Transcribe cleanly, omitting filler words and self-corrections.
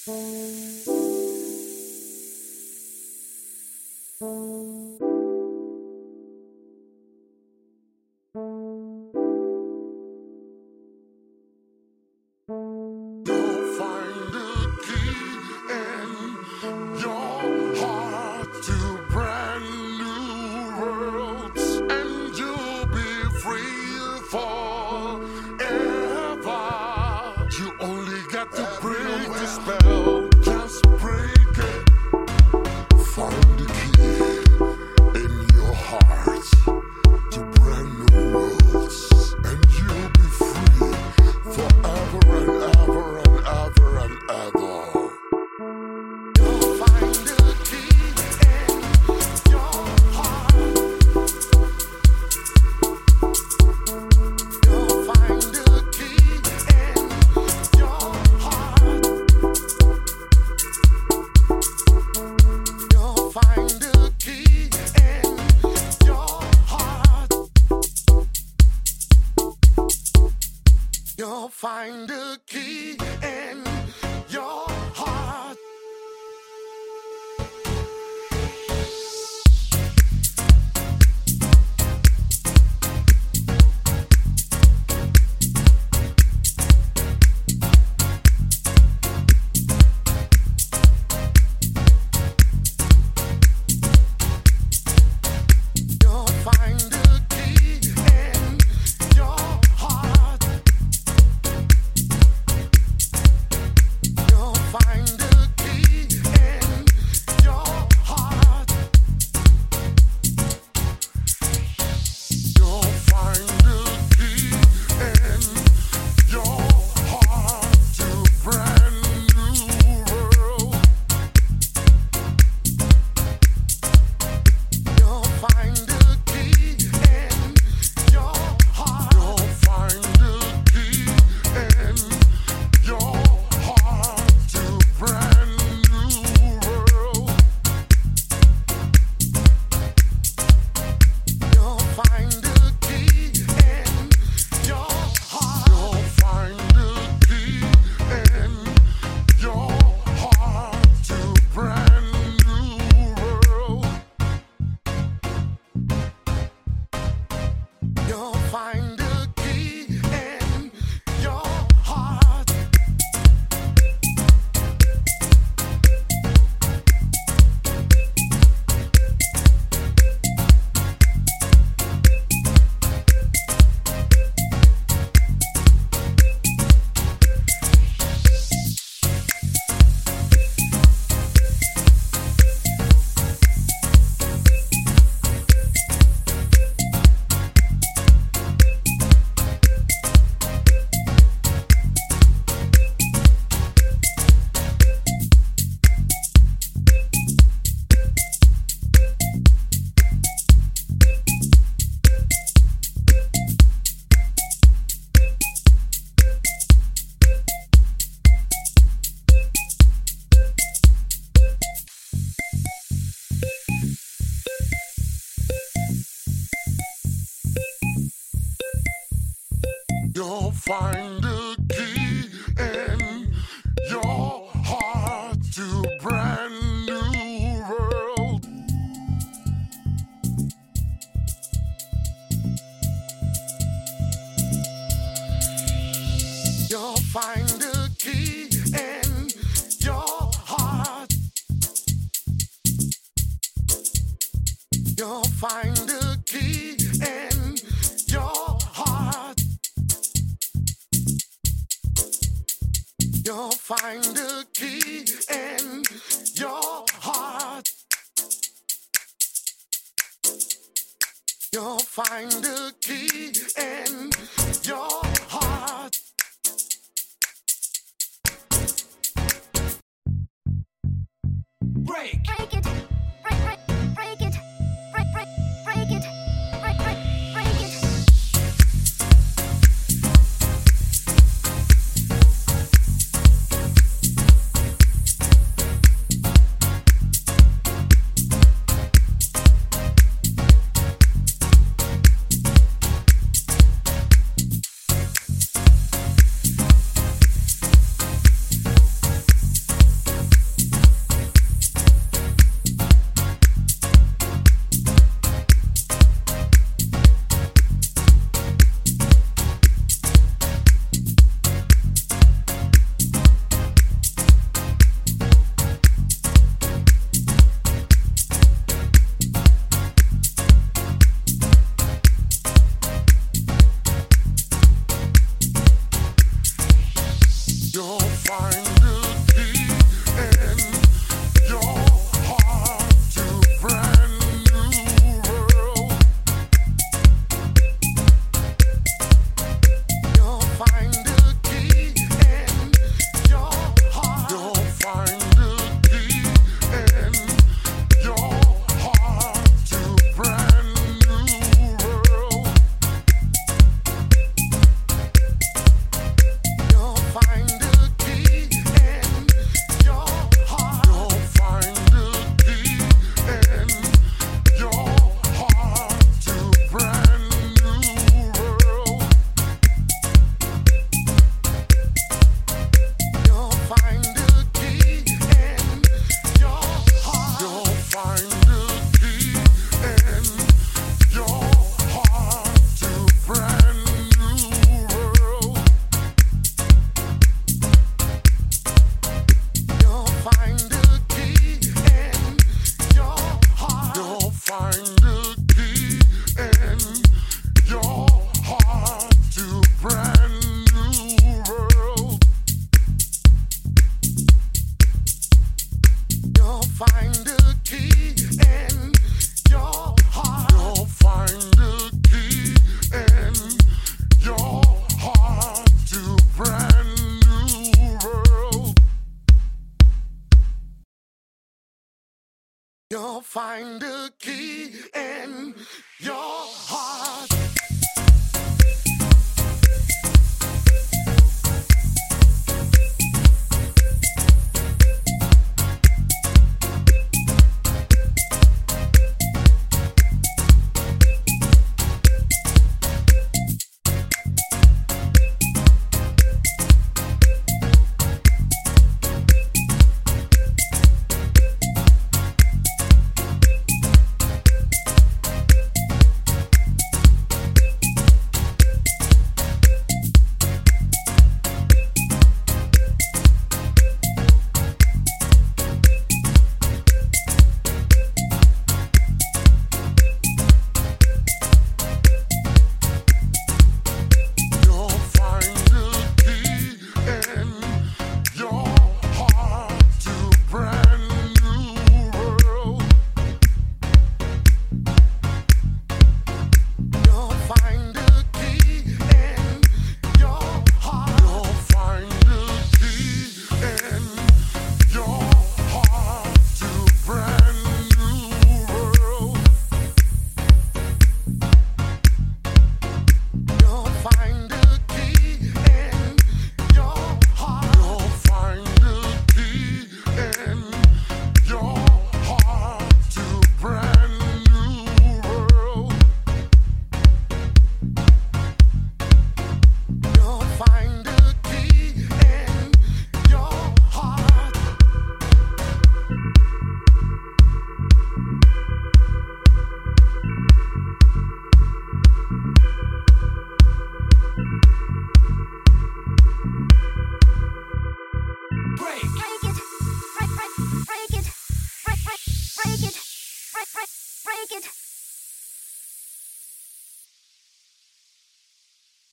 You'll find a key in your heart to a brand new world. You'll find a key in your heart. You'll find a key in your heart. You'll find a key in your heart. You'll find a key in your heart. Break. Break it. Break it. Break it. Break it. You'll find the key in your heart to a brand new world. You'll find the key in your heart. You'll find the key in your heart to a brand new world. You'll find the key in your heart. You'll find the key in your heart to a brand new world. You'll find the key in your heart. You'll find the key in your heart to a brand new world. You'll find the key in your heart. You'll find the key in your heart to a brand new world. You'll find the key in your heart. You'll find the key in your heart to a brand new world. You'll find the key in your heart. You'll find the key in your heart to a brand new world. You'll find the key in your heart. You'll find the key in your heart to a brand new world. You'll find the key in your heart. You'll find the key in your heart to a brand new world. You'll find the key in your heart. Break it. Break it. Break it. Break it. Break it.